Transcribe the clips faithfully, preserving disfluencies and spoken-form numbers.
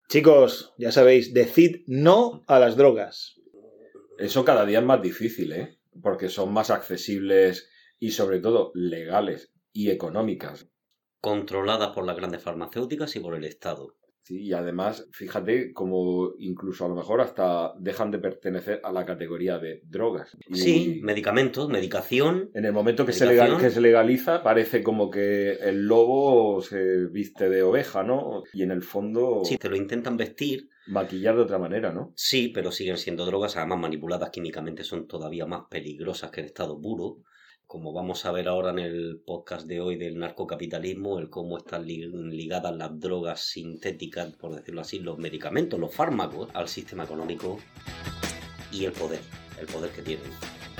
Chicos, ya sabéis, decid no a las drogas. Eso cada día es más difícil, ¿eh? Porque son más accesibles y sobre todo legales y económicas. Controladas por las grandes farmacéuticas y por el Estado. Sí, y además, fíjate como incluso a lo mejor hasta dejan de pertenecer a la categoría de drogas. Y sí, medicamentos, medicación. En el momento que se, legal, que se legaliza parece como que el lobo se viste de oveja, ¿no? Y en el fondo... Sí, te lo intentan vestir. Maquillar de otra manera, ¿no? Sí, pero siguen siendo drogas, además manipuladas químicamente, son todavía más peligrosas que el estado puro. Como vamos a ver ahora en el podcast de hoy del narcocapitalismo, el cómo están ligadas las drogas sintéticas, por decirlo así, los medicamentos, los fármacos, al sistema económico y el poder, el poder que tienen.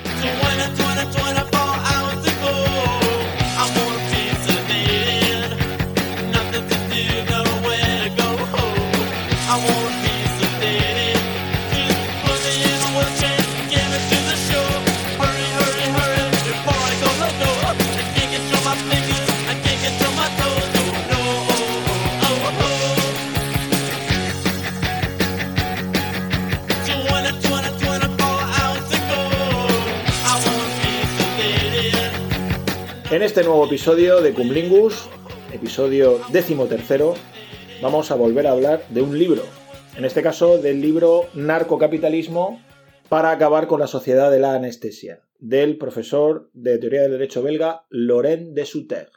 En este nuevo episodio de Cumlingus, episodio decimotercero, vamos a volver a hablar de un libro. En este caso, del libro Narcocapitalismo para acabar con la sociedad de la anestesia, del profesor de teoría del derecho belga Laurent de Sutter.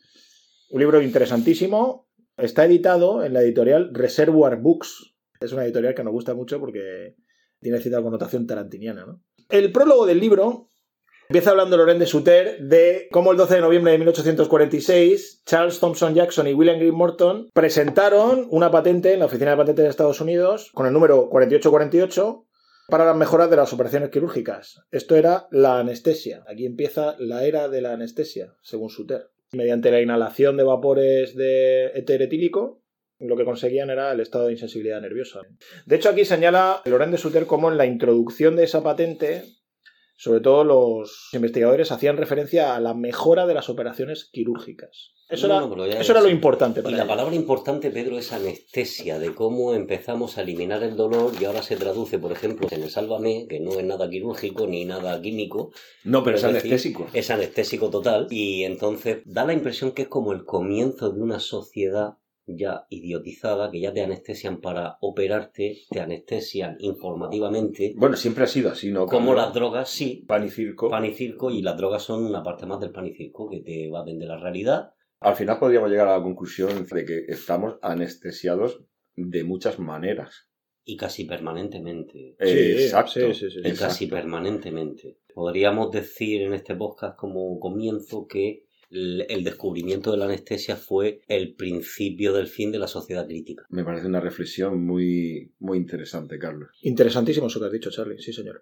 Un libro interesantísimo. Está editado en la editorial Reservoir Books. Es una editorial que nos gusta mucho porque tiene cierta connotación tarantiniana, ¿no? El prólogo del libro empieza hablando Laurent de Sutter de cómo el doce de noviembre de mil ochocientos cuarenta y seis Charles Thomson Jackson y William Green Morton presentaron una patente en la Oficina de Patentes de Estados Unidos con el número cuarenta y ocho cuarenta y ocho para las mejoras de las operaciones quirúrgicas. Esto era la anestesia. Aquí empieza la era de la anestesia, según Sutter. Mediante la inhalación de vapores de éter etílico, lo que conseguían era el estado de insensibilidad nerviosa. De hecho, aquí señala Laurent de Sutter cómo en la introducción de esa patente, sobre todo los investigadores hacían referencia a la mejora de las operaciones quirúrgicas. Eso, no, era, no, eso era lo importante para Y la ellos. palabra importante, Pedro, es anestesia, de cómo empezamos a eliminar el dolor y ahora se traduce, por ejemplo, en el Sálvame, que no es nada quirúrgico ni nada químico. No, pero es, es anestésico. Decir, es anestésico total. Y entonces da la impresión que es como el comienzo de una sociedad ya idiotizada, que ya te anestesian para operarte, te anestesian informativamente. Bueno, siempre ha sido así, ¿no? Como las drogas, sí. Pan y circo. Pan y circo, y las drogas son una parte más del pan y circo, que te va a vender la realidad. Al final podríamos llegar a la conclusión de que estamos anestesiados de muchas maneras. Y casi permanentemente. Eh, exacto. Sí, sí, sí, y exacto. casi permanentemente. Podríamos decir en este podcast como comienzo que el descubrimiento de la anestesia fue el principio del fin de la sociedad crítica. Me parece una reflexión muy, muy interesante, Carlos. Interesantísimo eso que has dicho, Charlie. Sí, señor.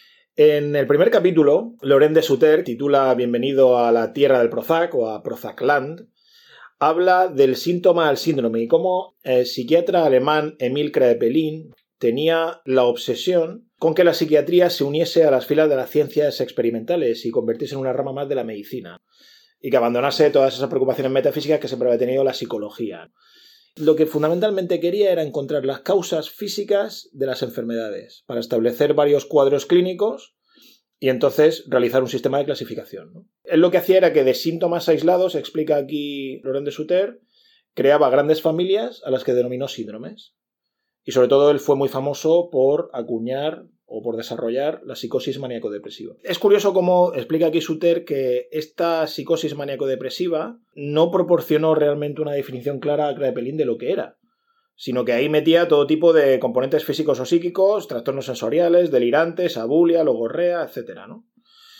En el primer capítulo, Laurent de Sutter titula Bienvenido a la tierra del Prozac o a Prozacland. Habla del síntoma al síndrome y cómo el psiquiatra alemán Emil Kraepelin tenía la obsesión con que la psiquiatría se uniese a las filas de las ciencias experimentales y convirtiese en una rama más de la medicina, y que abandonase todas esas preocupaciones metafísicas que siempre había tenido la psicología. Lo que fundamentalmente quería era encontrar las causas físicas de las enfermedades para establecer varios cuadros clínicos y entonces realizar un sistema de clasificación, ¿no? Él lo que hacía era que de síntomas aislados, explica aquí Laurent de Sutter, creaba grandes familias a las que denominó síndromes. Y sobre todo él fue muy famoso por acuñar o por desarrollar la psicosis maníaco-depresiva. Es curioso cómo explica aquí Sutter que esta psicosis maníaco-depresiva no proporcionó realmente una definición clara a Kraepelin de lo que era, sino que ahí metía todo tipo de componentes físicos o psíquicos, trastornos sensoriales, delirantes, abulia, logorrea, etcétera, ¿no?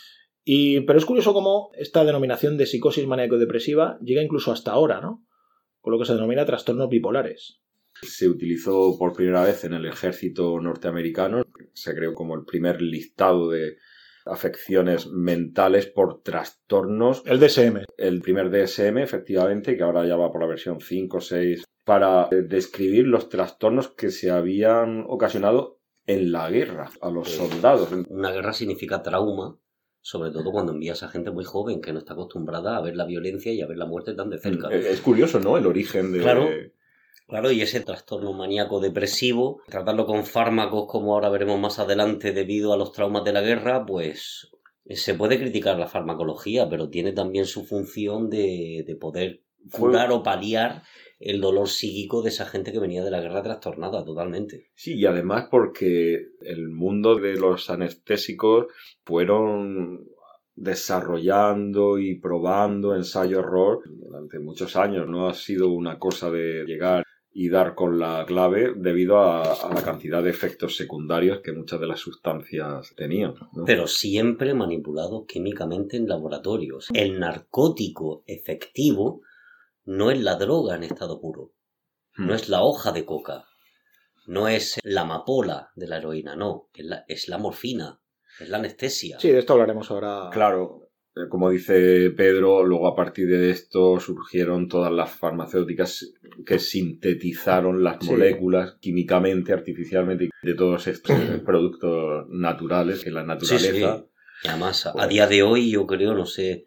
Y, pero es curioso cómo esta denominación de psicosis maníaco-depresiva llega incluso hasta ahora, ¿no? Con lo que se denomina trastornos bipolares. Se utilizó por primera vez en el ejército norteamericano. Se creó como el primer listado de afecciones mentales por trastornos. El D S M. El primer D S M, efectivamente, que ahora ya va por la versión cinco o seis, para describir los trastornos que se habían ocasionado en la guerra a los soldados. Una guerra significa trauma, sobre todo cuando envías a gente muy joven que no está acostumbrada a ver la violencia y a ver la muerte tan de cerca. Es curioso, ¿no? El origen de... Claro. Claro, y ese trastorno maníaco depresivo, tratarlo con fármacos como ahora veremos más adelante debido a los traumas de la guerra, pues se puede criticar la farmacología, pero tiene también su función de, de poder curar o paliar el dolor psíquico de esa gente que venía de la guerra trastornada totalmente. Sí, y además porque el mundo de los anestésicos fueron desarrollando y probando ensayo-error durante muchos años. No ha sido una cosa de llegar y dar con la clave debido a, a la cantidad de efectos secundarios que muchas de las sustancias tenían, ¿no? Pero siempre manipulados químicamente en laboratorios. El narcótico efectivo no es la droga en estado puro, no es la hoja de coca, no es la amapola de la heroína, no, es la, es la morfina, es la anestesia. Sí, de esto hablaremos ahora. Claro. Como dice Pedro, luego a partir de esto surgieron todas las farmacéuticas que sintetizaron las sí. moléculas químicamente, artificialmente, de todos estos productos naturales que la naturaleza... Sí, sí. Y además, pues, a día de hoy yo creo, no sé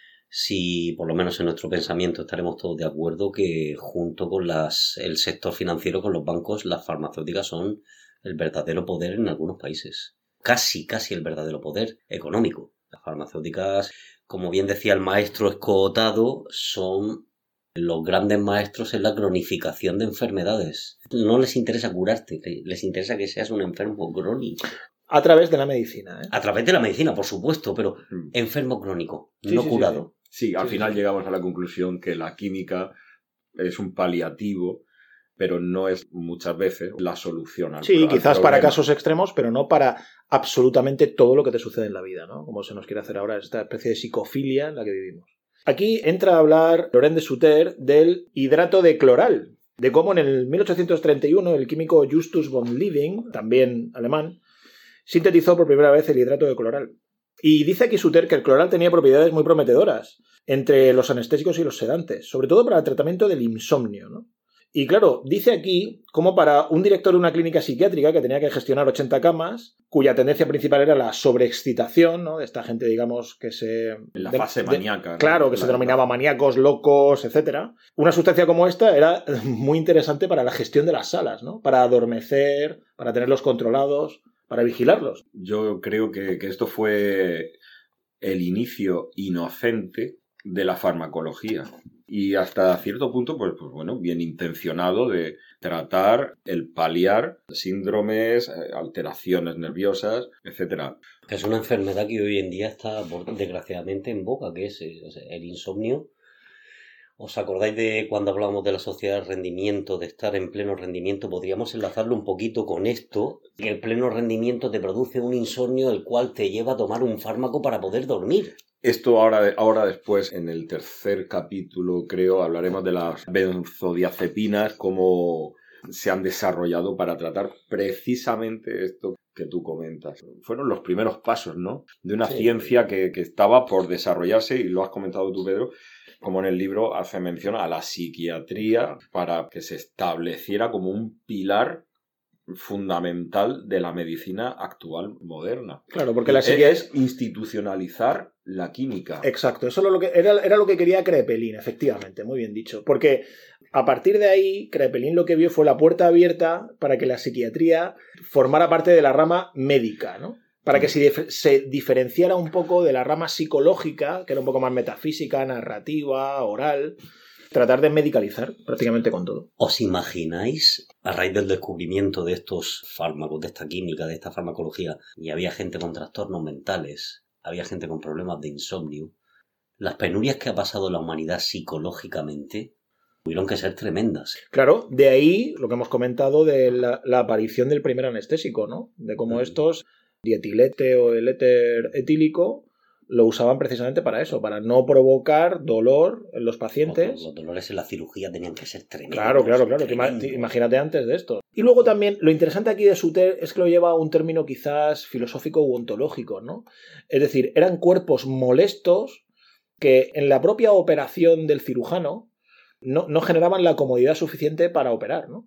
si por lo menos en nuestro pensamiento estaremos todos de acuerdo que junto con las el sector financiero, con los bancos, las farmacéuticas son el verdadero poder en algunos países. Casi, casi el verdadero poder económico. Las farmacéuticas, como bien decía el maestro Escotado, son los grandes maestros en la cronificación de enfermedades. No les interesa curarte, les interesa que seas un enfermo crónico. A través de la medicina, ¿eh? A través de la medicina, por supuesto, pero enfermo crónico, sí, no sí, curado. Sí, sí. sí al sí, final sí. llegamos a la conclusión que la química es un paliativo, pero no es muchas veces la solución al Sí, al quizás problema. Para casos extremos, pero no para absolutamente todo lo que te sucede en la vida, ¿no? Como se nos quiere hacer ahora esta especie de psicofilia en la que vivimos. Aquí entra a hablar Laurent de Sutter del hidrato de cloral, de cómo en el mil ochocientos treinta y uno el químico Justus von Liebig, también alemán, sintetizó por primera vez el hidrato de cloral. Y dice aquí Sutter que el cloral tenía propiedades muy prometedoras entre los anestésicos y los sedantes, sobre todo para el tratamiento del insomnio, ¿no? Y claro, dice aquí cómo para un director de una clínica psiquiátrica que tenía que gestionar ochenta camas, cuya tendencia principal era la sobreexcitación, ¿no? De esta gente, digamos, que se... En la fase de, maníaca. ¿no? Claro, que la, se denominaba la... maníacos, locos, etcétera. Una sustancia como esta era muy interesante para la gestión de las salas, ¿no? Para adormecer, para tenerlos controlados, para vigilarlos. Yo creo que, que esto fue el inicio inocente de la farmacología. Y hasta cierto punto, pues, pues bueno, bien intencionado de tratar el paliar síndromes, alteraciones nerviosas, etcétera. Es una enfermedad que hoy en día está, desgraciadamente, en boga, que es el insomnio. ¿Os acordáis de cuando hablábamos de la sociedad de rendimiento, de estar en pleno rendimiento? Podríamos enlazarlo un poquito con esto, que el pleno rendimiento te produce un insomnio el cual te lleva a tomar un fármaco para poder dormir. Esto ahora, ahora después, en el tercer capítulo, creo, hablaremos de las benzodiazepinas, cómo se han desarrollado para tratar precisamente esto que tú comentas. Fueron los primeros pasos, ¿no? De una sí. ciencia que, que estaba por desarrollarse, y lo has comentado tú, Pedro, como en el libro hace mención a la psiquiatría para que se estableciera como un pilar fundamental de la medicina actual moderna. Claro, porque la psiquiatría es institucionalizar la química. Exacto, eso era lo que, era, era lo que quería Kraepelin, efectivamente, muy bien dicho. Porque a partir de ahí, Kraepelin lo que vio fue la puerta abierta para que la psiquiatría formara parte de la rama médica, ¿no? Para que se, se diferenciara un poco de la rama psicológica, que era un poco más metafísica, narrativa, oral. Tratar de medicalizar prácticamente con todo. ¿Os imagináis, a raíz del descubrimiento de estos fármacos, de esta química, de esta farmacología, y había gente con trastornos mentales, había gente con problemas de insomnio, las penurias que ha pasado la humanidad psicológicamente tuvieron que ser tremendas? Claro, de ahí lo que hemos comentado de la, la aparición del primer anestésico, ¿no? De cómo mm. estos, dietilete o el éter etílico, lo usaban precisamente para eso, para no provocar dolor en los pacientes. Los, los dolores en la cirugía tenían que ser tremendos. Claro, claro, claro. Tremendos. Imagínate antes de esto. Y luego también, lo interesante aquí de Sutter es que lo lleva a un término quizás filosófico u ontológico, ¿no? Es decir, eran cuerpos molestos que en la propia operación del cirujano no, no generaban la comodidad suficiente para operar, ¿no?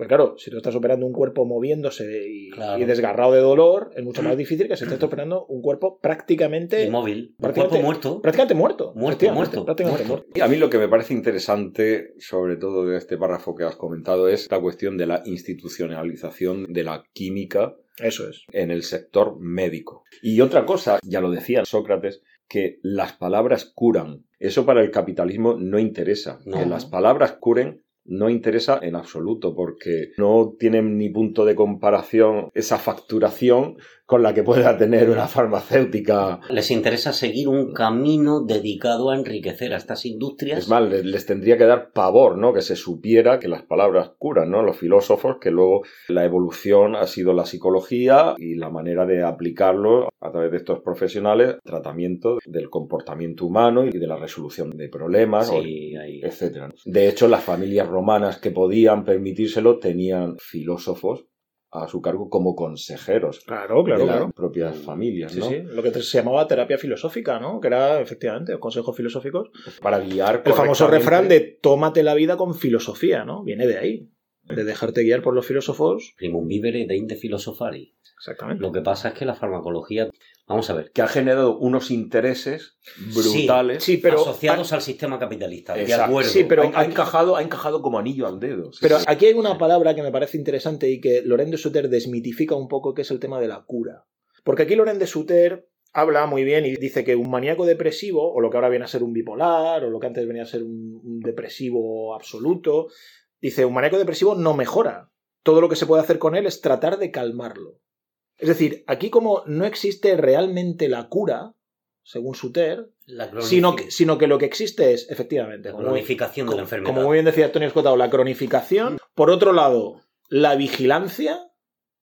Pues claro, si tú estás operando un cuerpo moviéndose y, Claro. y desgarrado de dolor, es mucho más difícil que se esté operando un cuerpo prácticamente... Inmóvil. Un prácticamente- cuerpo muerto. Prácticamente muerto. Muerto, efectivamente, muerto, prácticamente muerto. muerto. Y a mí lo que me parece interesante, sobre todo de este párrafo que has comentado, es la cuestión de la institucionalización de la química Eso es. en el sector médico. Y otra cosa, ya lo decía Sócrates, que las palabras curan. Eso para el capitalismo no interesa. No. Que las palabras curen no interesa en absoluto, porque no tienen ni punto de comparación esa facturación con la que pueda tener una farmacéutica. Les interesa seguir un camino dedicado a enriquecer a estas industrias. Es más, les, les tendría que dar pavor, ¿no? Que se supiera que las palabras curan, ¿no? Los filósofos, que luego la evolución ha sido la psicología y la manera de aplicarlo a través de estos profesionales, tratamiento del comportamiento humano y de la resolución de problemas, Sí, ahí. etcétera. De hecho, las familias romanas que podían permitírselo tenían filósofos a su cargo como consejeros Claro, claro, de las claro. propias familias, Sí, ¿no? sí. Lo que se llamaba terapia filosófica, ¿no? Que era, efectivamente, consejos filosóficos. Para guiar El famoso correctamente. refrán de tómate la vida con filosofía, ¿no? Viene de ahí. De dejarte guiar por los filósofos. Primum vivere deinde filosofari. Exactamente. Lo que pasa es que la farmacología... Vamos a ver. Que ha generado unos intereses brutales. Sí, pero... asociados al sistema capitalista. De Exacto. acuerdo. Sí, pero- ha, ha encajado, ha encajado como anillo al dedo. Sí, Pero sí. aquí hay una palabra que me parece interesante y que Laurent de Sutter desmitifica un poco, que es el tema de la cura. Porque aquí Laurent de Sutter habla muy bien y dice que un maníaco depresivo, o lo que ahora viene a ser un bipolar, o lo que antes venía a ser un, un depresivo absoluto, dice, un maníaco depresivo no mejora. Todo lo que se puede hacer con él es tratar de calmarlo. Es decir, aquí como no existe realmente la cura, según Sutter, La cronifi- sino que, sino que lo que existe es, efectivamente, la como- cronificación de la como, enfermedad. como muy bien decía Antonio Escotado, la cronificación. Por otro lado, la vigilancia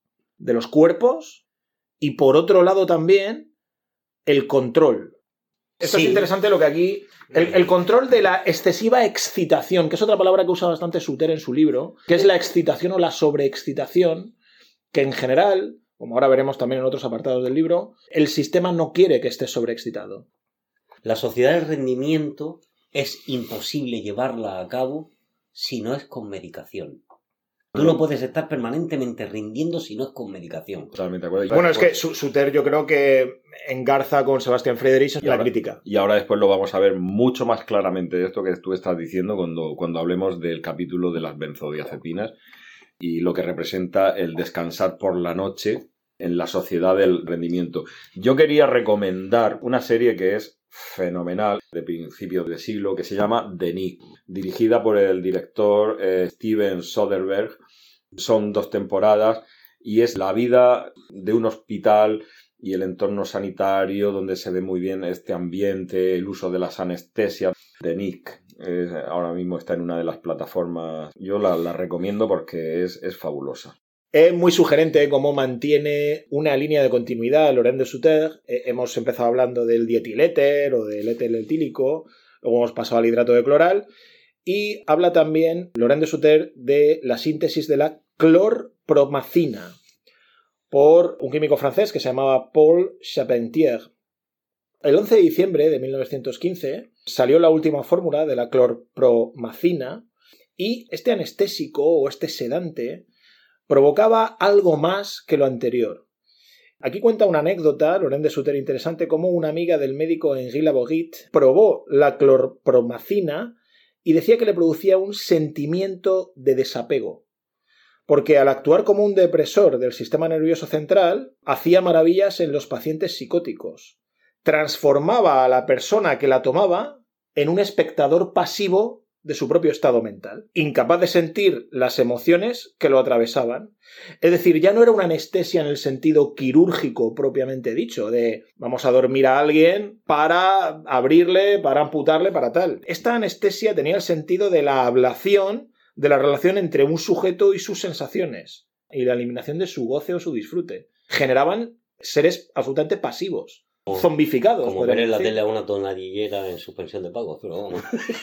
de los cuerpos. Y por otro lado también, el control. Esto Sí. es interesante lo que aquí... El, el control de la excesiva excitación, que es otra palabra que usa bastante Sutter en su libro, que es la excitación o la sobreexcitación, que en general, como ahora veremos también en otros apartados del libro, el sistema no quiere que estés sobreexcitado. La sociedad del rendimiento es imposible llevarla a cabo si no es con medicación. Tú no puedes estar permanentemente rindiendo si no es con medicación. Totalmente de acuerdo. Y Bueno, es que después- Su- Sutter yo creo que engarza con Sebastián Friedrich Y la ahora- crítica. Y ahora después lo vamos a ver mucho más claramente de esto que tú estás diciendo cuando, cuando hablemos del capítulo de las benzodiazepinas y lo que representa el descansar por la noche en la sociedad del rendimiento. Yo quería recomendar una serie que es fenomenal de principios de siglo que se llama The Nick, dirigida por el director eh, Steven Soderbergh. Son dos temporadas y es la vida de un hospital y el entorno sanitario donde se ve muy bien este ambiente, el uso de las anestesias. The Nick eh, ahora mismo está en una de las plataformas. Yo la, la recomiendo porque es, es fabulosa. Es muy sugerente cómo mantiene una línea de continuidad Laurent de Sutter. Eh, hemos empezado hablando del dietiléter o del éter etílico, luego hemos pasado al hidrato de cloral, y habla también Laurent de Sutter de la síntesis de la clorpromacina por un químico francés que se llamaba Paul Charpentier. El once de diciembre de mil novecientos quince salió la última fórmula de la clorpromacina y este anestésico o este sedante provocaba algo más que lo anterior. Aquí cuenta una anécdota, Laurent de Sutter, interesante, como una amiga del médico Henri Laborit probó la clorpromacina y decía que le producía un sentimiento de desapego, porque al actuar como un depresor del sistema nervioso central, hacía maravillas en los pacientes psicóticos. Transformaba a la persona que la tomaba en un espectador pasivo de su propio estado mental, incapaz de sentir las emociones que lo atravesaban. Es decir, ya no era una anestesia en el sentido quirúrgico propiamente dicho, de vamos a dormir a alguien para abrirle, para amputarle, para tal. Esta anestesia tenía el sentido de la ablación de la relación entre un sujeto y sus sensaciones, y la eliminación de su goce o su disfrute. Generaban seres absolutamente pasivos, zombificados. Como ver en la decir. tele a una tonadillera en suspensión de pagos, pero vamos.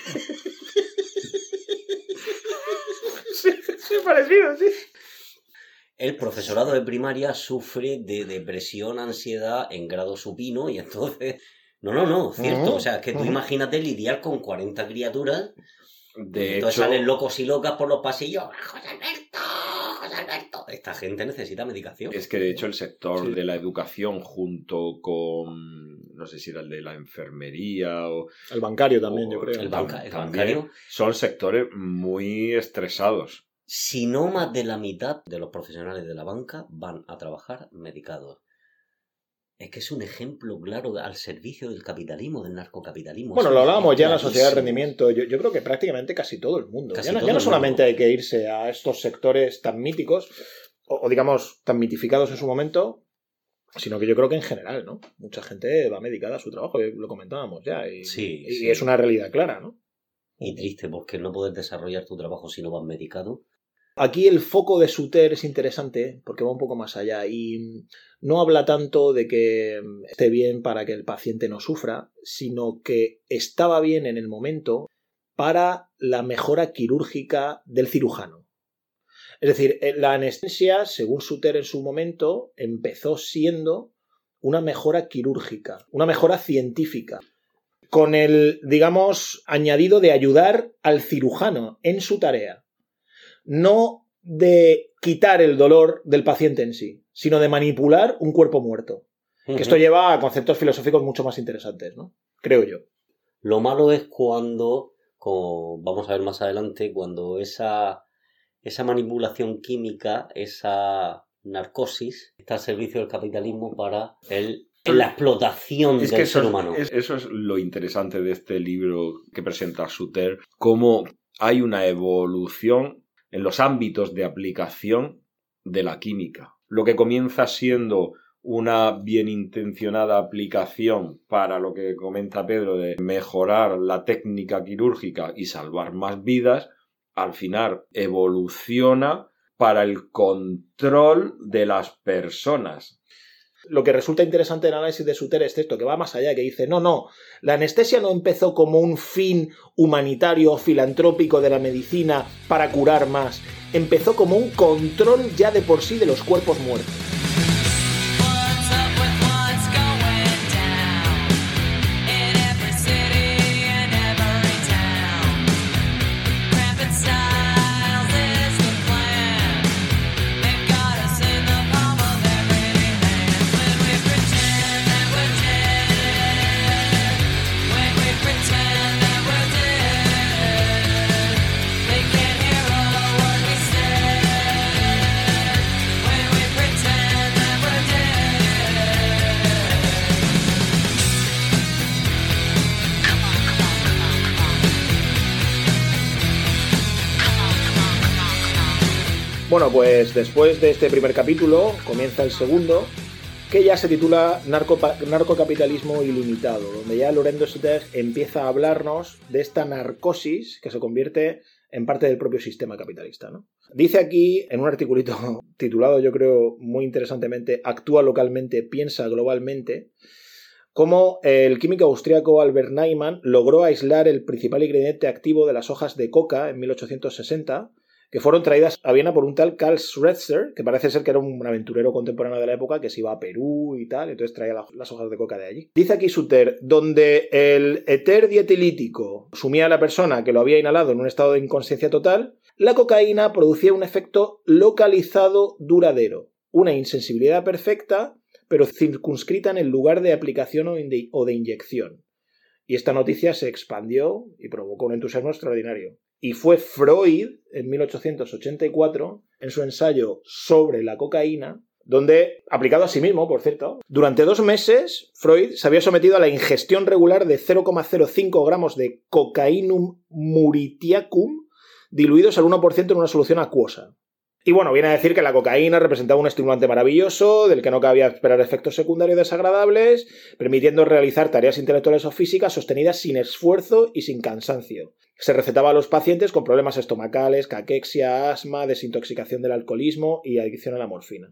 Sí, sí, parecido, sí. El profesorado de primaria sufre de depresión, ansiedad en grado supino y entonces... No, no, no, cierto. Uh-huh. O sea, es que tú Uh-huh. imagínate lidiar con cuarenta criaturas. De Entonces hecho, salen locos y locas por los pasillos. ¡José Alberto! esta gente necesita medicación. Es que de hecho el sector Sí. de la educación junto con, no sé si era el de la enfermería o... El bancario también, o- yo creo. El banca- el también bancario. son sectores muy estresados. Si no más de la mitad de los profesionales de la banca van a trabajar medicados. Es que es un ejemplo claro al servicio del capitalismo, del narcocapitalismo. Bueno, Es lo un- hablábamos es ya en la sociedad de clarísimo. rendimiento. Yo, yo creo que prácticamente casi todo el mundo. Casi Ya no, todo ya no el solamente mundo. hay que irse a estos sectores tan míticos, o, o digamos, tan mitificados en su momento, sino que yo creo que en general, ¿no? Mucha gente va medicada a su trabajo, lo comentábamos ya, y, Sí, y sí. es una realidad clara, ¿no? Y triste, porque no poder desarrollar tu trabajo si no vas medicado. Aquí el foco de Suter es interesante porque va un poco más allá y no habla tanto de que esté bien para que el paciente no sufra, sino que estaba bien en el momento para la mejora quirúrgica del cirujano. Es decir, la anestesia, según Suter en su momento, empezó siendo una mejora quirúrgica, una mejora científica, con el, digamos, añadido de ayudar al cirujano en su tarea. No de quitar el dolor del paciente en sí, sino de manipular un cuerpo muerto. Que esto lleva a conceptos filosóficos mucho más interesantes, ¿no? Creo yo. Lo malo es cuando, como vamos a ver más adelante, cuando esa, esa manipulación química, esa narcosis, está al servicio del capitalismo para el, la explotación Es del que eso, ser humano. es, eso es lo interesante de este libro que presenta Suter, cómo hay una evolución en los ámbitos de aplicación de la química. Lo que comienza siendo una bien intencionada aplicación para lo que comenta Pedro de mejorar la técnica quirúrgica y salvar más vidas, al final evoluciona para el control de las personas. Lo que resulta interesante del análisis de Suter es esto, que va más allá, que dice, no, no, la anestesia no empezó como un fin humanitario o filantrópico de la medicina para curar más, empezó como un control ya de por sí de los cuerpos muertos. Bueno, pues después de este primer capítulo comienza el segundo, que ya se titula Narco, Narcocapitalismo Ilimitado, donde ya Laurent de Suter empieza a hablarnos de esta narcosis que se convierte en parte del propio sistema capitalista, ¿no? Dice aquí, en un articulito titulado, yo creo, muy interesantemente, Actúa localmente, piensa globalmente, cómo el químico austríaco Albert Neumann logró aislar el principal ingrediente activo de las hojas de coca en mil ochocientos sesenta, que fueron traídas a Viena por un tal Karl Schweitzer, que parece ser que era un aventurero contemporáneo de la época que se iba a Perú y tal, entonces traía las hojas de coca de allí. Dice aquí Suter, donde el éter dietilítico sumía a la persona que lo había inhalado en un estado de inconsciencia total, la cocaína producía un efecto localizado duradero, una insensibilidad perfecta, pero circunscrita en el lugar de aplicación o de inyección. Y esta noticia se expandió y provocó un entusiasmo extraordinario. Y fue Freud, en mil ochocientos ochenta y cuatro, en su ensayo sobre la cocaína, donde, aplicado a sí mismo, por cierto, durante dos meses, Freud se había sometido a la ingestión regular de cero coma cero cinco gramos de Cocainum muritiacum diluidos al uno por ciento en una solución acuosa. Y bueno, viene a decir que la cocaína representaba un estimulante maravilloso, del que no cabía esperar efectos secundarios desagradables, permitiendo realizar tareas intelectuales o físicas sostenidas sin esfuerzo y sin cansancio. Se recetaba a los pacientes con problemas estomacales, caquexia, asma, desintoxicación del alcoholismo y adicción a la morfina.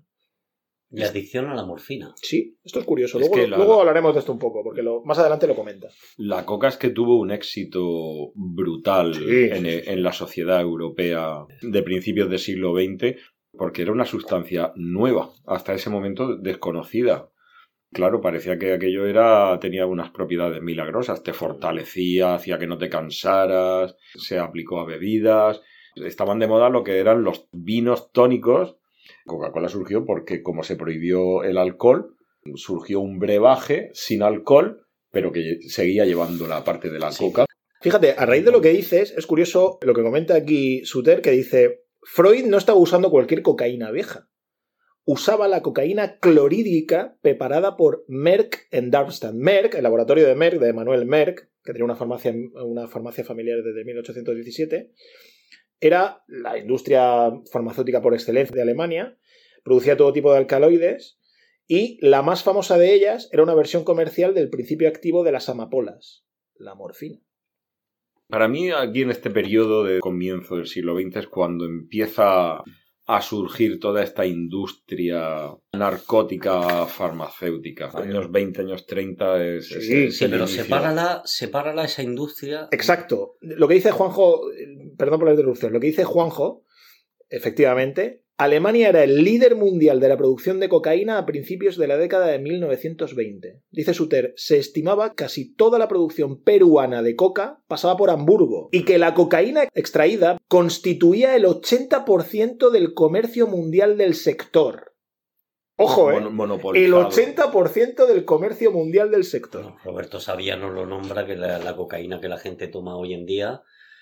Y adicción a la morfina. Sí, esto es curioso. Es Luego, que la- luego hablaremos de esto un poco, porque lo, más adelante lo comenta. La coca es que tuvo un éxito brutal Sí, en, sí, sí. en la sociedad europea de principios del siglo veinte, porque era una sustancia nueva, hasta ese momento desconocida. Claro, parecía que aquello era tenía unas propiedades milagrosas, te fortalecía, hacía que no te cansaras, se aplicó a bebidas. Estaban de moda lo que eran los vinos tónicos, Coca-Cola surgió porque, como se prohibió el alcohol, surgió un brebaje sin alcohol, pero que seguía llevando la parte de la Sí. coca. Fíjate, a raíz de lo que dices, es curioso lo que comenta aquí Suter, que dice, Freud no estaba usando cualquier cocaína vieja. Usaba la cocaína clorhídrica preparada por Merck en Darmstadt. Merck, el laboratorio de Merck, de Emanuel Merck, que tenía una farmacia, una farmacia familiar desde mil ochocientos diecisiete, era la industria farmacéutica por excelencia de Alemania, producía todo tipo de alcaloides y la más famosa de ellas era una versión comercial del principio activo de las amapolas, la morfina. Para mí, aquí en este periodo de comienzo del siglo veinte es cuando empieza a surgir toda esta industria narcótica farmacéutica. Años veinte, años treinta es... Sí, es- Sí, es el pero inicio. sepárala, sepárala esa industria. Exacto. Lo que dice Juanjo, perdón por la interrupción, lo que dice Juanjo, efectivamente, Alemania era el líder mundial de la producción de cocaína a principios de la década de mil novecientos veinte. Dice Suter, se estimaba que casi toda la producción peruana de coca pasaba por Hamburgo y que la cocaína extraída constituía el ochenta por ciento del comercio mundial del sector. Ojo, ¿eh? Mon- monopolizado. El ochenta por ciento del comercio mundial del sector. Bueno, Roberto Saviano lo nombra, que la, la cocaína que la gente toma hoy en día,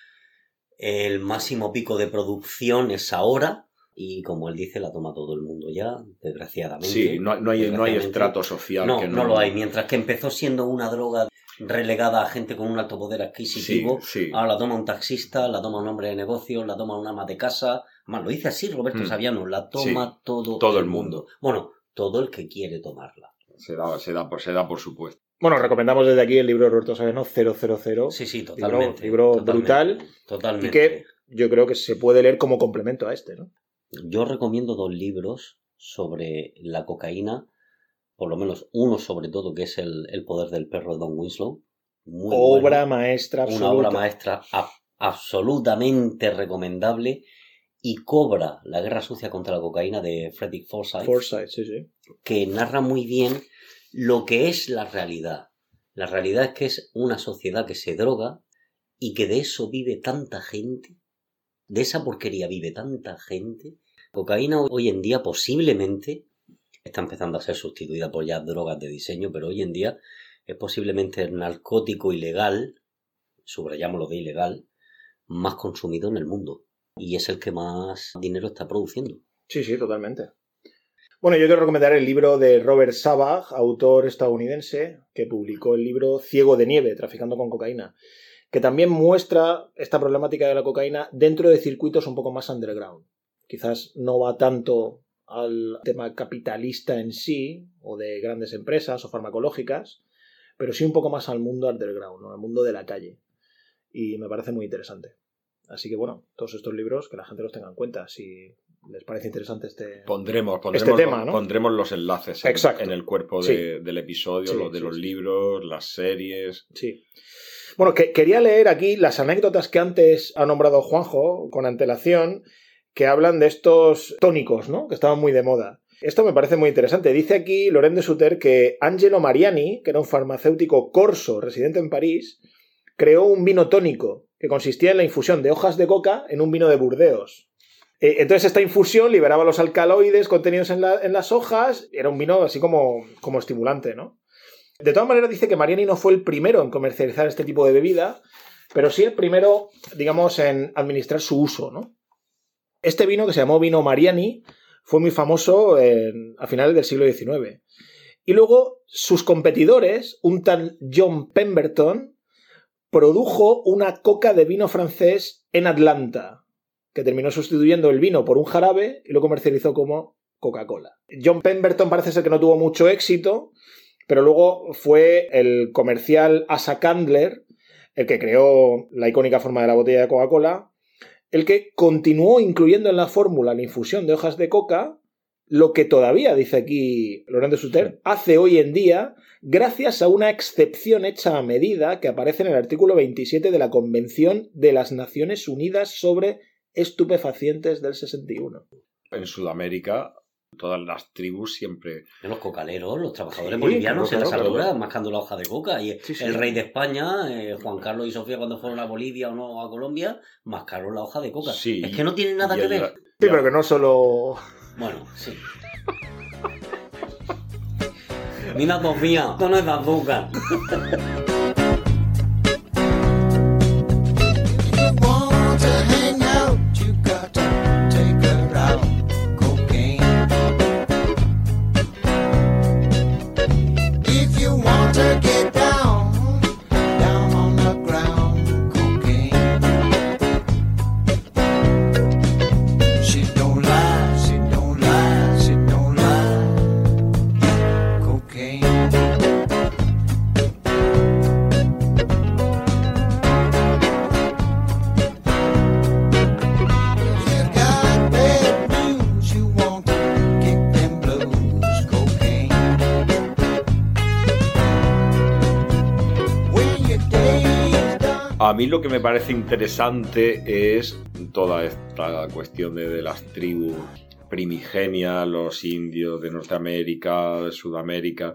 el máximo pico de producción es ahora, y como él dice, la toma todo el mundo ya, desgraciadamente. Sí, no, no hay, no hay Desgraciadamente. estrato social No, que no lo hay. Mientras que empezó siendo una droga relegada a gente con un alto poder adquisitivo, Sí, sí. ahora la toma un taxista, la toma un hombre de negocios, la toma un ama de casa. Más, lo dice así Roberto Mm. Saviano, la toma Sí, todo, todo el el mundo. mundo. Bueno, todo el que quiere tomarla. Se da, se da, por, se da por supuesto. Bueno, recomendamos desde aquí el libro de Roberto Saviano, cero cero cero. Sí, sí, Libro- totalmente. libro totalmente, brutal Totalmente. y que yo creo que se puede leer como complemento a este, ¿no? Yo recomiendo dos libros sobre la cocaína, por lo menos uno sobre todo, que es El, el poder del perro de Don Winslow. Muy Obra bueno. maestra absoluta. Una obra maestra a- absolutamente recomendable, y Cobra, la guerra sucia contra la cocaína, de Frederick Forsyth, Forsyth, sí, sí. que narra muy bien lo que es la realidad. La realidad es que es una sociedad que se droga y que de eso vive tanta gente, de esa porquería vive tanta gente. Cocaína hoy en día posiblemente está empezando a ser sustituida por ya drogas de diseño, pero hoy en día es posiblemente el narcótico ilegal, subrayamos lo de ilegal, más consumido en el mundo. Y es el que más dinero está produciendo. Sí, sí, totalmente. Bueno, yo quiero recomendar el libro de Robert Sabag, autor estadounidense, que publicó el libro Ciego de nieve, traficando con cocaína, que también muestra esta problemática de la cocaína dentro de circuitos un poco más underground. Quizás no va tanto al tema capitalista en sí, o de grandes empresas o farmacológicas, pero sí un poco más al mundo underground, ¿no? Al mundo de la calle. Y me parece muy interesante. Así que bueno, todos estos libros, que la gente los tenga en cuenta. Si les parece interesante este... Pondremos, pondremos, Este tema, ¿no? pondremos los enlaces en, Exacto. en el cuerpo de- Sí. del episodio, Sí, los de sí, los sí. libros, las series. Sí. Bueno, que, quería leer aquí las anécdotas que antes ha nombrado Juanjo con antelación, que hablan de estos tónicos, ¿no? Que estaban muy de moda. Esto me parece muy interesante. Dice aquí Loren de Suter que Angelo Mariani, que era un farmacéutico corso residente en París, creó un vino tónico que consistía en la infusión de hojas de coca en un vino de Burdeos. Eh, Entonces esta infusión liberaba los alcaloides contenidos en, la- en las hojas. Era un vino así como, como estimulante, ¿no? De todas maneras dice que Mariani no fue el primero en comercializar este tipo de bebida, pero sí el primero, digamos, en administrar su uso, ¿no? Este vino, que se llamó vino Mariani, fue muy famoso en- a finales del siglo diecinueve. Y luego sus competidores, un tal John Pemberton, produjo una coca de vino francés en Atlanta, que terminó sustituyendo el vino por un jarabe y lo comercializó como Coca-Cola. John Pemberton parece ser que no tuvo mucho éxito, pero luego fue el comercial Asa Candler, el que creó la icónica forma de la botella de Coca-Cola, el que continuó incluyendo en la fórmula la infusión de hojas de coca, lo que todavía, dice aquí Loren de Suter, hace hoy en día gracias a una excepción hecha a medida que aparece en el artículo veintisiete de la Convención de las Naciones Unidas sobre Estupefacientes del sesenta y uno. En Sudamérica, todas las tribus siempre... Los cocaleros, los trabajadores Sí, bolivianos claro, en las claro, alturas claro. mascando la hoja de coca. Y Sí, sí. el rey de España, eh, Juan Carlos y Sofía, cuando fueron a Bolivia o no a Colombia, mascaron la hoja de coca. Sí, es que no tiene nada y que el- ver. Sí, pero que no solo... Bueno, sí. Mira, Sofía, esto no es azúcar. A mí lo que me parece interesante es toda esta cuestión de, de las tribus primigenias, los indios de Norteamérica, de Sudamérica,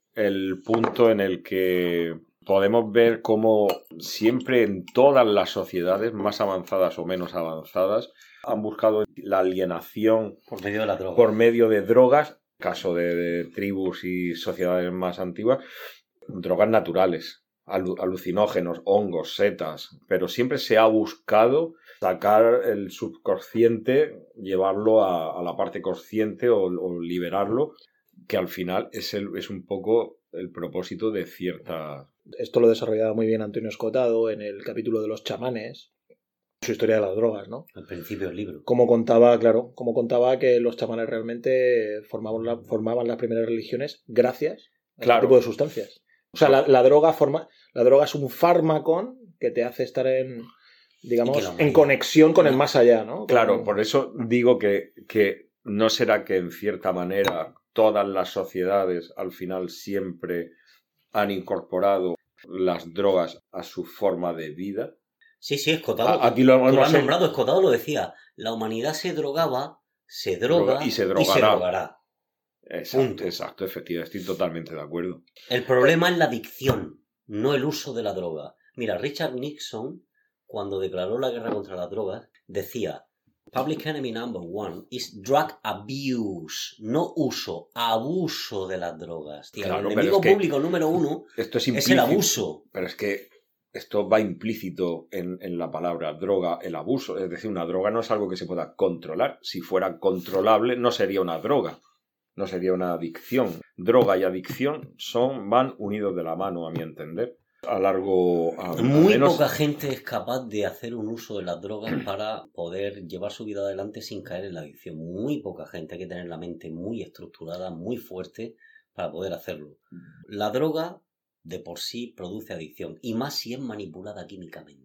el punto en el que podemos ver cómo siempre en todas las sociedades, más avanzadas o menos avanzadas, han buscado la alienación por medio de la droga. Por medio de drogas, caso de, de tribus y sociedades más antiguas, drogas naturales. Alucinógenos, hongos, setas, pero siempre se ha buscado sacar el subconsciente, llevarlo a, a la parte consciente o, o liberarlo, que al final es, el, es un poco el propósito de cierta... Esto lo desarrollaba muy bien Antonio Escotado en el capítulo de los chamanes, su historia de las drogas, ¿no? Al principio del libro. Como contaba, claro, como contaba que los chamanes realmente formaban, la, formaban las primeras religiones gracias a claro. este tipo de sustancias. O sea, la, la droga forma, la droga es un fármaco que te hace estar en, digamos, en conexión con el más allá, ¿no? Claro, Como... por eso digo que, que no será que en cierta manera todas las sociedades al final siempre han incorporado las drogas a su forma de vida. Sí, sí, Escotado. A, aquí lo hemos lo has nombrado, Escotado lo decía. La humanidad se drogaba, se droga y se drogará. Y se drogará. Exacto, exacto, efectivamente, estoy totalmente de acuerdo. El problema es la adicción, no el uso de la droga. Mira, Richard Nixon, cuando declaró la guerra contra las drogas, decía: Public enemy number one is drug abuse, no uso, abuso de las drogas. Tío, claro, el enemigo es que público número uno esto es, es el abuso. Pero es que esto va implícito en, en la palabra droga, el abuso. Es decir, una droga no es algo que se pueda controlar. Si fuera controlable, no sería una droga. No sería una adicción. Droga y adicción son, van unidos de la mano, a mi entender. A largo... A, Muy a menos... poca gente es capaz de hacer un uso de las drogas para poder llevar su vida adelante sin caer en la adicción. Muy poca gente. Hay que tener la mente muy estructurada, muy fuerte para poder hacerlo. La droga de por sí produce adicción. Y más si es manipulada químicamente.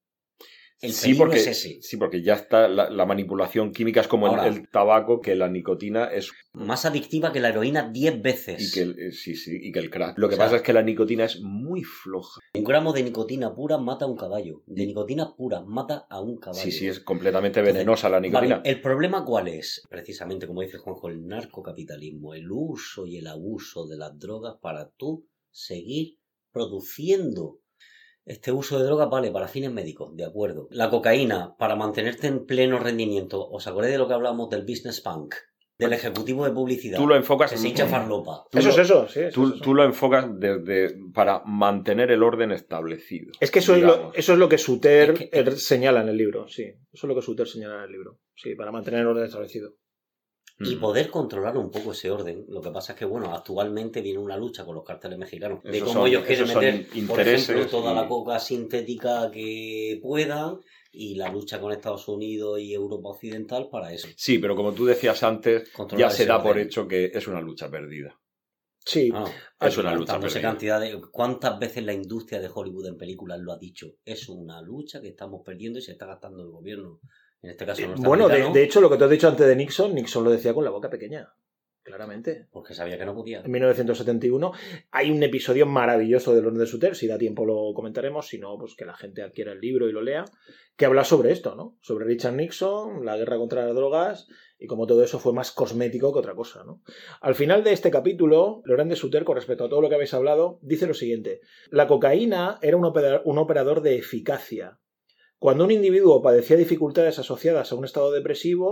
El sí, porque, es ese. sí, porque ya está la, la manipulación química, es como Ahora, el, el tabaco, que la nicotina es... más adictiva que la heroína diez veces. Y que el, sí, sí, y que el crack. Lo que o sea, pasa es que la nicotina es muy floja. Un gramo de nicotina pura mata a un caballo. De nicotina pura mata a un caballo. Sí, sí, es completamente venenosa la nicotina. Vale, ¿el problema cuál es? Precisamente, como dice Juanjo, el narcocapitalismo. El uso y el abuso de las drogas para tú seguir produciendo. Este uso de drogas vale para fines médicos, de acuerdo. La cocaína, para mantenerte en pleno rendimiento. ¿Os acordáis de lo que hablamos del business punk? Del ejecutivo de publicidad. Tú lo enfocas... Que se hincha farlopa. Eso es eso, sí. Eso tú, es eso. Tú lo enfocas desde para mantener el orden establecido. Es que eso, es lo, eso es lo que Suter es que, eh, señala en el libro, sí. Eso es lo que Suter señala en el libro. Sí, para mantener el orden establecido. Y poder controlar un poco ese orden. Lo que pasa es que, bueno, actualmente viene una lucha con los carteles mexicanos de esos cómo son, ellos quieren meter, por ejemplo, toda y... la coca sintética que puedan, y la lucha con Estados Unidos y Europa Occidental para eso. Sí, pero como tú decías antes, controlar ya se da por hecho que es una lucha perdida. Sí, ah, es una lucha perdida. Cantidad de, ¿cuántas veces la industria de Hollywood en películas lo ha dicho? Es una lucha que estamos perdiendo y se está gastando el gobierno. En este caso, bueno, de, de hecho, lo que te has dicho antes de Nixon, Nixon lo decía con la boca pequeña, claramente. Porque sabía que no podía. En mil novecientos setenta y uno hay un episodio maravilloso del Orden de Suter, si da tiempo lo comentaremos, si no, pues que la gente adquiera el libro y lo lea, que habla sobre esto, ¿no? Sobre Richard Nixon, la guerra contra las drogas y cómo todo eso fue más cosmético que otra cosa, ¿no? Al final de este capítulo, Orden de Suter, con respecto a todo lo que habéis hablado, dice lo siguiente: la cocaína era un operador, un operador de eficacia. Cuando un individuo padecía dificultades asociadas a un estado depresivo,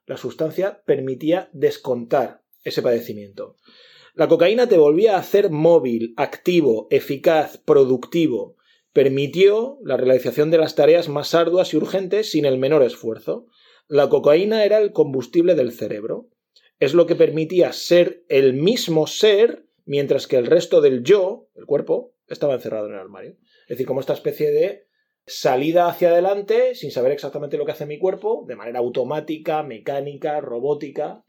la sustancia permitía descontar ese padecimiento. La cocaína te volvía a hacer móvil, activo, eficaz, productivo. Permitió la realización de las tareas más arduas y urgentes sin el menor esfuerzo. La cocaína era el combustible del cerebro. Es lo que permitía ser el mismo ser, mientras que el resto del yo, el cuerpo, estaba encerrado en el armario. Es decir, como esta especie de salida hacia adelante sin saber exactamente lo que hace mi cuerpo, de manera automática, mecánica, robótica.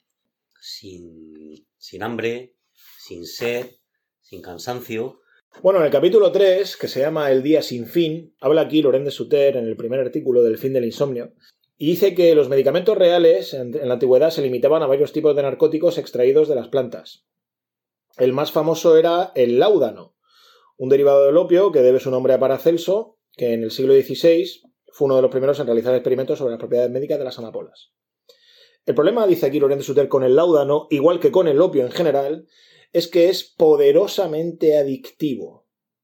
Sin, sin hambre, sin sed, sin cansancio. Bueno, en el capítulo tres, que se llama El día sin fin, habla aquí Laurent de Sutter en el primer artículo del fin del insomnio, y dice que los medicamentos reales en, en la antigüedad se limitaban a varios tipos de narcóticos extraídos de las plantas. El más famoso era el láudano, un derivado del opio que debe su nombre a Paracelso, que en el siglo dieciséis fue uno de los primeros en realizar experimentos sobre las propiedades médicas de las amapolas. El problema, dice aquí Laurent de Sutter, con el láudano, igual que con el opio en general, es que es poderosamente adictivo.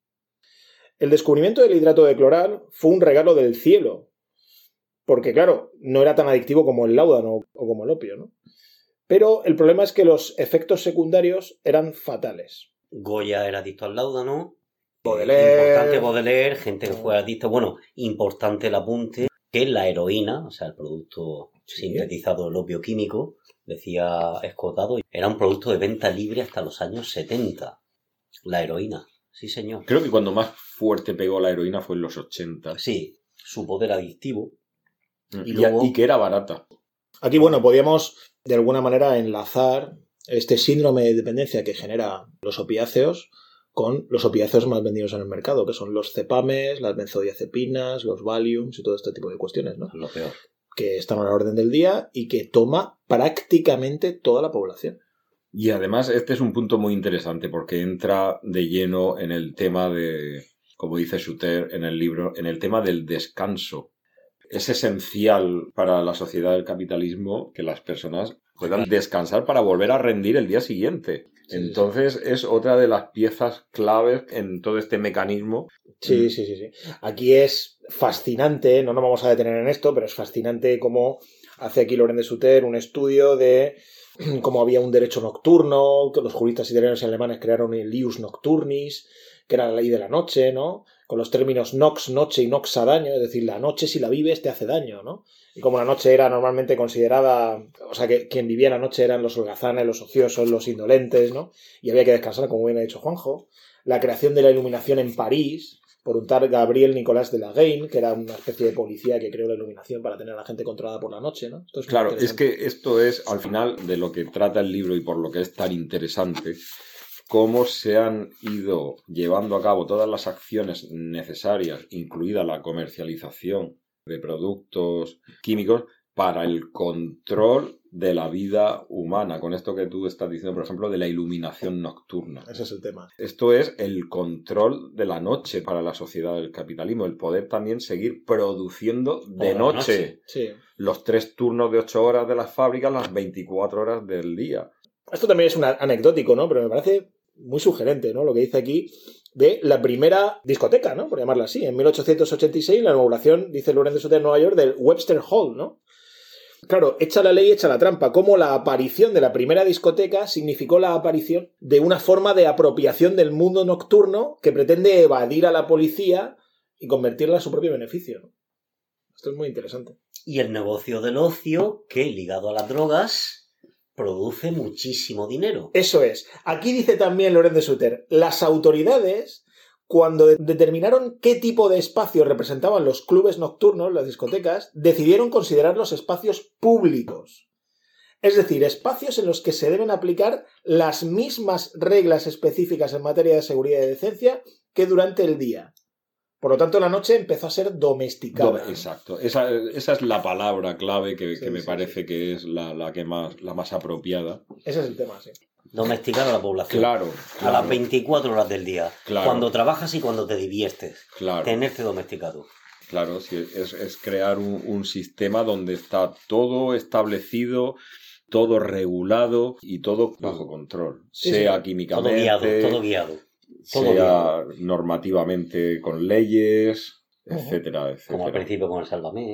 El descubrimiento del hidrato de cloral fue un regalo del cielo, porque claro, no era tan adictivo como el láudano o como el opio, ¿no? Pero el problema es que los efectos secundarios eran fatales. Goya era adicto al láudano. Baudelaire. Importante Baudelaire, gente que fue adicta. Bueno, importante el apunte que la heroína, o sea, el producto sí. sintetizado del opio químico, decía Escotado, era un producto de venta libre hasta los años setenta. La heroína, sí señor. Creo que cuando más fuerte pegó la heroína fue en los ochenta. Sí, su poder adictivo. Y, y, luego... y que era barata. Aquí, bueno, podíamos de alguna manera enlazar este síndrome de dependencia que genera los opiáceos con los opiáceos más vendidos en el mercado, que son los cepames, las benzodiazepinas, los valiums y todo este tipo de cuestiones, ¿no? Lo peor. Que están a la orden del día y que toma prácticamente toda la población. Y además este es un punto muy interesante porque entra de lleno en el tema de, como dice Sutter en el libro, en el tema del descanso. Es esencial para la sociedad del capitalismo que las personas puedan descansar para volver a rendir el día siguiente. Sí, Entonces sí. es otra de las piezas claves en todo este mecanismo. Sí, sí, sí, sí. Aquí es fascinante, no nos vamos a detener en esto, pero es fascinante cómo hace aquí Laurent de Sutter un estudio de cómo había un derecho nocturno, que los juristas italianos y alemanes crearon el ius nocturnis, que era la ley de la noche, ¿no? Con los términos nox, noche y noxa daño, es decir, la noche si la vives te hace daño, ¿no? Y como la noche era normalmente considerada, o sea, que quien vivía la noche eran los holgazanes, los ociosos, los indolentes, ¿no? Y había que descansar, como bien ha dicho Juanjo. La creación de la iluminación en París, por un tal Gabriel Nicolas de Lagrange, que era una especie de policía que creó la iluminación para tener a la gente controlada por la noche, ¿no? Esto es claro, es que esto es, al final, de lo que trata el libro y por lo que es tan interesante, cómo se han ido llevando a cabo todas las acciones necesarias, incluida la comercialización de productos químicos, para el control de la vida humana. Con esto que tú estás diciendo, por ejemplo, de la iluminación nocturna. Ese es el tema. Esto es el control de la noche para la sociedad del capitalismo, el poder también seguir produciendo de noche. noche. Sí. Los tres turnos de ocho horas de las fábricas, las veinticuatro horas del día. Esto también es un anecdótico, ¿no? Pero me parece muy sugerente, ¿no? Lo que dice aquí de la primera discoteca, ¿no? Por llamarla así. En mil ochocientos ochenta y seis, la inauguración, dice Laurent de Sutter en Nueva York, del Webster Hall, ¿no? Claro, echa la ley, echa la trampa. Como la aparición de la primera discoteca significó la aparición de una forma de apropiación del mundo nocturno que pretende evadir a la policía y convertirla en su propio beneficio, ¿no? Esto es muy interesante. Y el negocio del ocio, que ligado a las drogas, produce muchísimo dinero. Eso es. Aquí dice también Laurent de Sutter, las autoridades, cuando de- determinaron qué tipo de espacios representaban los clubes nocturnos, las discotecas, decidieron considerar los espacios públicos. Es decir, espacios en los que se deben aplicar las mismas reglas específicas en materia de seguridad y decencia que durante el día. Por lo tanto, la noche empezó a ser domesticada. Do- Exacto. Esa, esa es la palabra clave que, Sí, que me sí, parece sí. que es la, la que más, la más apropiada. Ese es el tema, sí. Domesticar a la población. Claro, A claro. las veinticuatro horas del día. Claro. Cuando trabajas y cuando te diviertes. Claro. Tenerte domesticado. Claro, sí, es, es crear un, un sistema donde está todo establecido, todo regulado y todo bajo control. Sí, sea sí. químicamente, Todo guiado, todo guiado. Todo sea guiado. normativamente con leyes, Ujú. etcétera, etcétera. Como al principio con el Sálvame, ¿eh?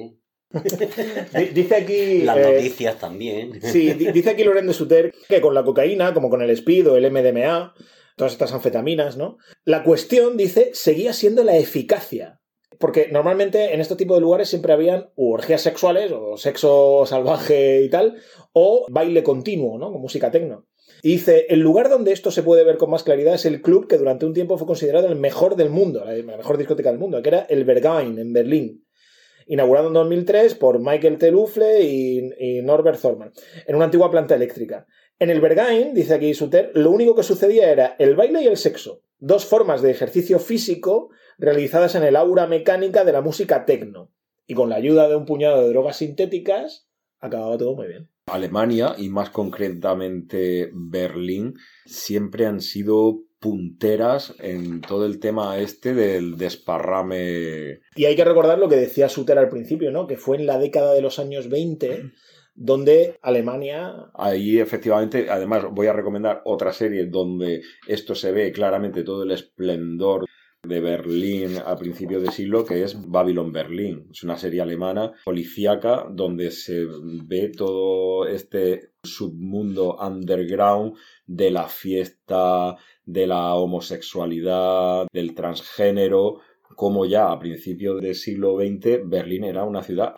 Dice aquí... Las eh, noticias también. Sí, dice aquí Loren de Suter que con la cocaína, como con el speed o el eme de eme a, todas estas anfetaminas, ¿no? La cuestión, dice, seguía siendo la eficacia. Porque normalmente en este tipo de lugares siempre habían u orgías sexuales, o sexo salvaje y tal, o baile continuo, ¿no? Con música techno. Y dice, el lugar donde esto se puede ver con más claridad es el club que durante un tiempo fue considerado el mejor del mundo, la mejor discoteca del mundo, que era el Berghain, en Berlín. Inaugurado en dos mil tres por Michael T. Lufle y, y Norbert Thormann, en una antigua planta eléctrica. En el Berghain, dice aquí Suter, lo único que sucedía era el baile y el sexo, dos formas de ejercicio físico realizadas en el aura mecánica de la música techno. Y con la ayuda de un puñado de drogas sintéticas, acababa todo muy bien. Alemania, y más concretamente Berlín, siempre han sido punteras en todo el tema este del desparrame. Y hay que recordar lo que decía Suter al principio, ¿no? Que fue en la década de los años veinte donde Alemania... Ahí efectivamente, además voy a recomendar otra serie donde esto se ve claramente, todo el esplendor de Berlín a principios de siglo, que es Babylon Berlin. Es una serie alemana policíaca donde se ve todo este submundo underground de la fiesta, de la homosexualidad, del transgénero, como ya a principios del siglo veinte Berlín era una ciudad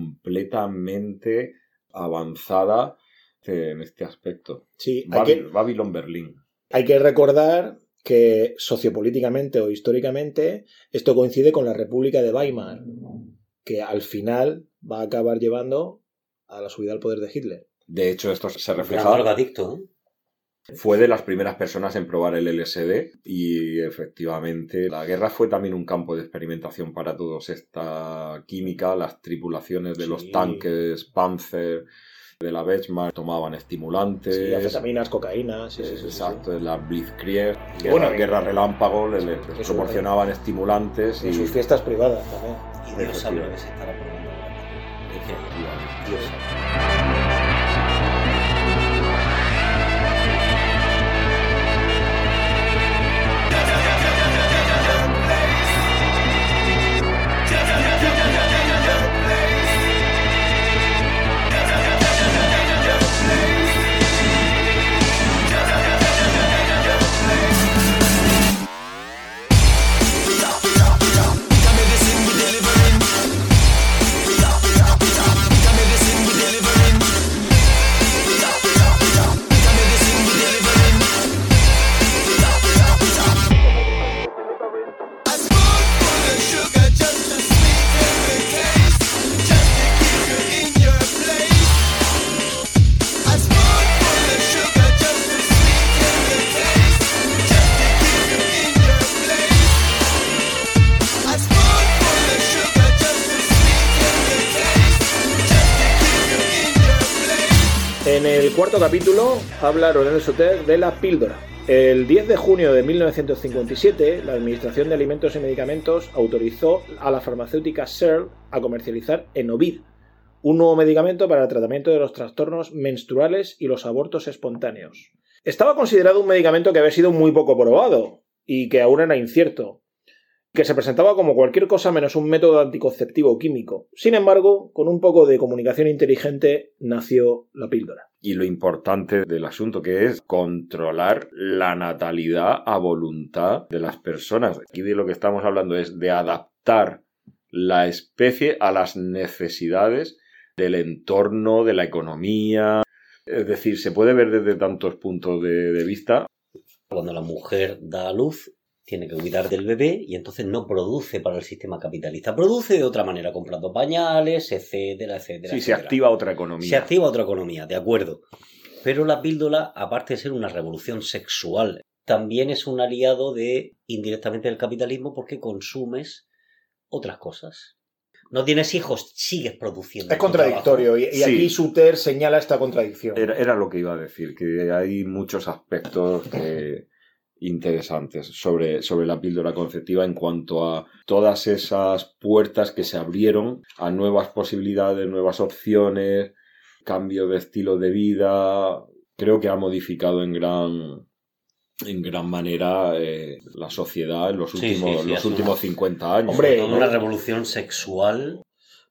completamente avanzada en este aspecto. Sí, hay Babil- que, Babylon Berlin. hay que recordar que sociopolíticamente o históricamente esto coincide con la República de Weimar, que al final va a acabar llevando a la subida al poder de Hitler. De hecho, esto se Gran refleja... drogadicto, ¿eh? Fue de las primeras personas en probar el ele ese de y efectivamente la guerra fue también un campo de experimentación para todos. Esta química, las tripulaciones de Sí. los tanques Panzer, de la Wehrmacht tomaban estimulantes. Sí, anfetaminas, cocaína, sí, sí, sí, Exacto, en la Blitzkrieg, Y guerra, bueno, guerra relámpago, le, le Eso, proporcionaban estimulantes sí. En y sus fiestas privadas también. Y Dios sabe lo que se estará probando. Es que Dios sabe. En el cuarto capítulo habla Loren de Suter de la píldora. El diez de junio de mil novecientos cincuenta y siete, la Administración de Alimentos y Medicamentos autorizó a la farmacéutica Searle a comercializar Enovid, un nuevo medicamento para el tratamiento de los trastornos menstruales y los abortos espontáneos. Estaba considerado un medicamento que había sido muy poco probado y que aún era incierto, que se presentaba como cualquier cosa menos un método anticonceptivo químico. Sin embargo, con un poco de comunicación inteligente nació la píldora. Y lo importante del asunto, que es controlar la natalidad a voluntad de las personas. Aquí de lo que estamos hablando es de adaptar la especie a las necesidades del entorno, de la economía. Es decir, se puede ver desde tantos puntos de, de vista. Cuando la mujer da a luz, tiene que cuidar del bebé y entonces no produce para el sistema capitalista. Produce de otra manera, comprando pañales, etcétera, etcétera. Sí, etcétera. se activa otra economía. Se activa otra economía, de acuerdo. Pero la píldora, aparte de ser una revolución sexual, también es un aliado de indirectamente del capitalismo porque consumes otras cosas. No tienes hijos, sigues produciendo. Es contradictorio y, y Sí. aquí Suter señala esta contradicción. Era, era lo que iba a decir, que hay muchos aspectos que... interesantes sobre, sobre la píldora conceptiva en cuanto a todas esas puertas que se abrieron a nuevas posibilidades, nuevas opciones, cambio de estilo de vida. Creo que ha modificado en gran, en gran manera eh, la sociedad en los Sí, últimos, sí, sí, los es últimos una- cincuenta años. Hombre, Toda una revolución sexual.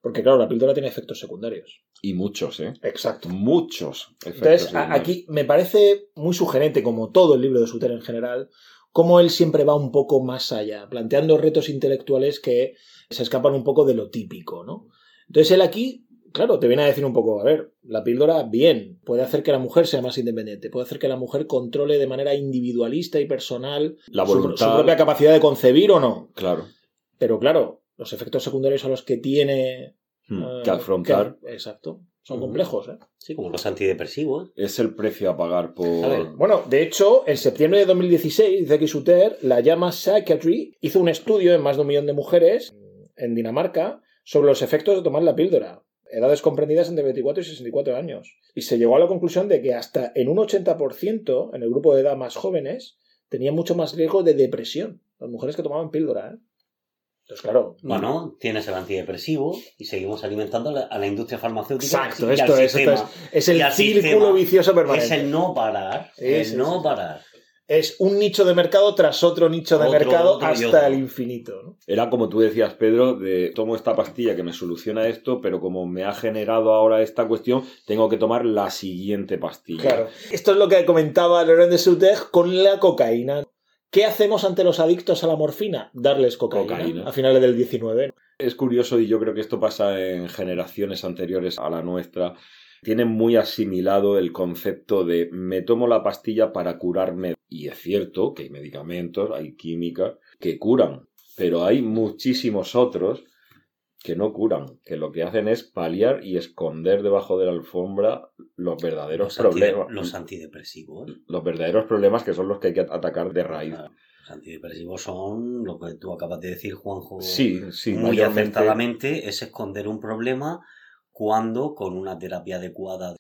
Porque claro, la píldora tiene efectos secundarios. Y muchos, ¿eh? Exacto. Muchos efectos Entonces, secundarios. aquí me parece muy sugerente, como todo el libro de Suter en general, cómo él siempre va un poco más allá, planteando retos intelectuales que se escapan un poco de lo típico, ¿no? Entonces él aquí, claro, te viene a decir un poco, a ver, la píldora, bien, puede hacer que la mujer sea más independiente, puede hacer que la mujer controle de manera individualista y personal La su, voluntad. su propia capacidad de concebir o no. Claro. Pero claro, los efectos secundarios a los que tiene... Hmm, eh, que afrontar. que- exacto. Son Ujú. complejos, ¿eh? Sí, como los antidepresivos. Es el precio a pagar por... A ver. Bueno, de hecho, en septiembre de dos mil dieciséis, dice aquí Suter, la llama Psychiatry hizo un estudio en más de un millón de mujeres en Dinamarca sobre los efectos de tomar la píldora, edades comprendidas entre veinticuatro y sesenta y cuatro años. Y se llegó a la conclusión de que hasta en un ochenta por ciento en el grupo de edad más jóvenes tenían mucho más riesgo de depresión, las mujeres que tomaban píldora, ¿eh? Entonces, claro... Bueno, tienes el antidepresivo y seguimos alimentando a la, a la industria farmacéutica. Exacto, y al esto es, esto sistema. es, es el Y al círculo sistema. vicioso permanente. Es el no parar. Sí, el sí, no sí. parar. Es un nicho de mercado tras otro nicho de Otro, mercado otro y hasta otro. el infinito, ¿no? Era como tú decías, Pedro, de tomo esta pastilla que me soluciona esto, pero como me ha generado ahora esta cuestión, tengo que tomar la siguiente pastilla. Claro. Esto es lo que comentaba Laurent de Suter con la cocaína. ¿Qué hacemos ante los adictos a la morfina? Darles cocaína, Cocaína. a finales del diecinueve. Es curioso, y yo creo que esto pasa en generaciones anteriores a la nuestra, tienen muy asimilado el concepto de me tomo la pastilla para curarme. Y es cierto que hay medicamentos, hay químicas que curan, pero hay muchísimos otros que no curan, que lo que hacen es paliar y esconder debajo de la alfombra los verdaderos Los, antide- problemas. los antidepresivos. Los verdaderos problemas que son los que hay que atacar de raíz. Claro, los antidepresivos son lo que tú acabas de decir, Juanjo, Sí, sí, muy mayormente acertadamente, es esconder un problema cuando con una terapia adecuada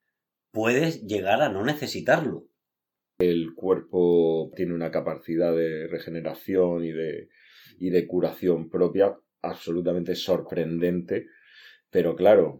puedes llegar a no necesitarlo. el cuerpo tiene una capacidad de regeneración y de, y de curación propia absolutamente sorprendente, pero claro,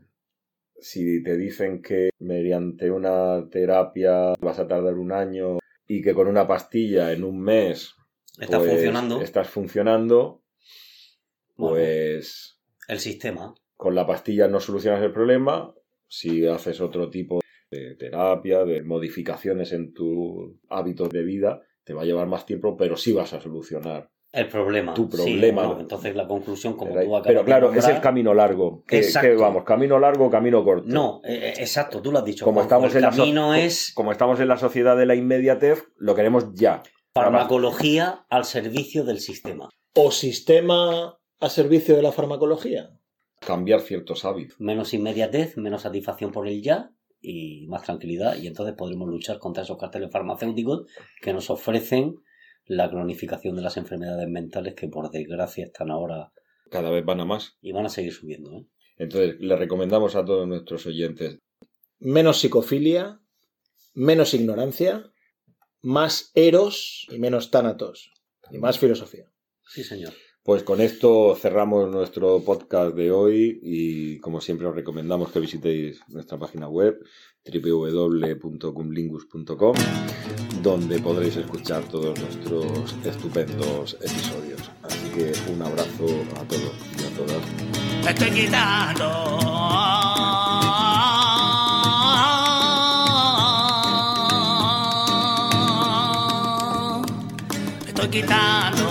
si te dicen que mediante una terapia vas a tardar un año y que con una pastilla en un mes Está pues, funcionando. estás funcionando, Bueno, pues el sistema. con la pastilla no solucionas el problema. Si haces otro tipo de terapia, de modificaciones en tus hábitos de vida, te va a llevar más tiempo, pero sí vas a solucionar El problema. tu Sí, problema. bueno, entonces la conclusión, como Pero, tú acabas pero claro, de es el nombrar- camino largo. ¿Qué, Exacto. qué vamos? ¿Camino largo o camino corto? No, eh, eh, exacto, tú lo has dicho. Como Juanjo, estamos, el en la so- camino co- es como estamos en la sociedad de la inmediatez, lo queremos ya. farmacología al servicio del sistema. ¿O sistema a servicio de la farmacología? Cambiar ciertos hábitos. Menos inmediatez, menos satisfacción por el ya y más tranquilidad. Y entonces podremos luchar contra esos carteles farmacéuticos que nos ofrecen la cronificación de las enfermedades mentales que por desgracia están ahora Cada vez van a más. y van a seguir subiendo, ¿eh? Entonces, le recomendamos a todos nuestros oyentes. Menos psicofilia, menos ignorancia, más eros y menos tánatos. Y más filosofía. Sí, señor. Pues con esto cerramos nuestro podcast de hoy y como siempre os recomendamos que visitéis nuestra página web doble u doble u doble u punto cumlingus punto com, donde podréis escuchar todos nuestros estupendos episodios. Así que un abrazo a todos y a todas. Me estoy quitando. Me estoy quitando.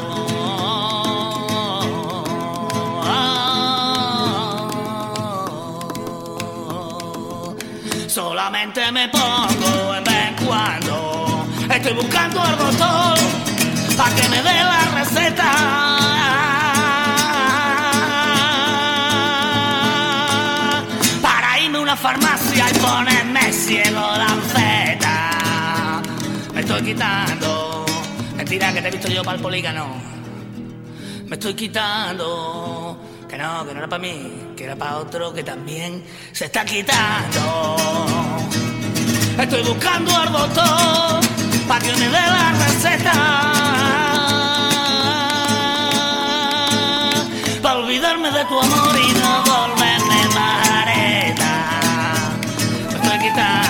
Solamente me pongo en vez en cuando. Estoy buscando al doctor para que me dé la receta. Para irme a una farmacia y ponerme ciego lanceta. Me estoy quitando. Mentira que te he visto yo para el polígono. Me estoy quitando. Que no, que no era para mí, que era para otro que también se está quitando. Estoy buscando al doctor para que me dé la receta. Para olvidarme de tu amor y no volverme mareta. Me estoy quitando.